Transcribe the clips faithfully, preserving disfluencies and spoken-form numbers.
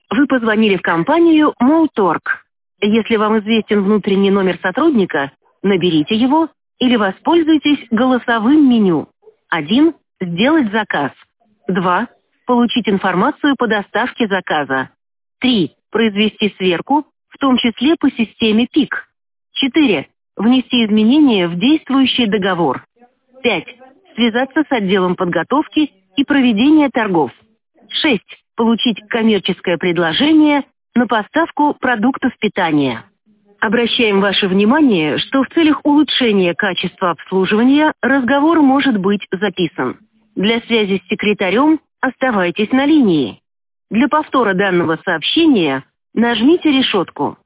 Вы позвонили в компанию Молторг. Если вам известен внутренний номер сотрудника, наберите его или воспользуйтесь голосовым меню. один. Сделать заказ. два. Получить информацию по доставке заказа. три. Произвести сверку, в том числе по системе ПИК. четыре. Внести изменения в действующий договор. пять. Связаться с отделом подготовки и проведения торгов. шесть. Получить коммерческое предложение на поставку продуктов питания. Обращаем ваше внимание, что в целях улучшения качества обслуживания разговор может быть записан. Для связи с секретарем оставайтесь на линии. Для повтора данного сообщения нажмите решетку.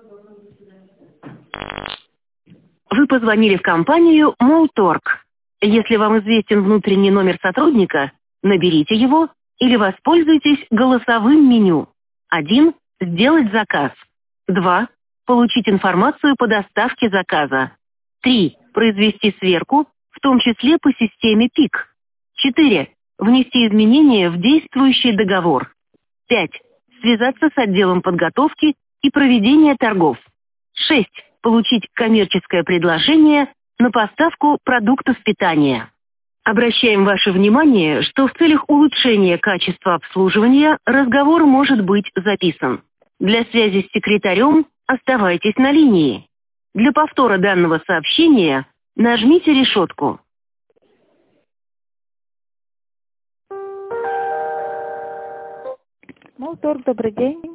Вы позвонили в компанию Молторг. Если вам известен внутренний номер сотрудника, наберите его или воспользуйтесь голосовым меню. один. Сделать заказ. два. Получить информацию по доставке заказа. три. Произвести сверку, в том числе по системе ПИК. четыре. Внести изменения в действующий договор. пять. Связаться с отделом подготовки и проведения торгов. шесть. Получить коммерческое предложение на поставку продуктов питания. Обращаем ваше внимание, что в целях улучшения качества обслуживания разговор может быть записан. Для связи с секретарем оставайтесь на линии. Для повтора данного сообщения нажмите решетку. Молторг, добрый день.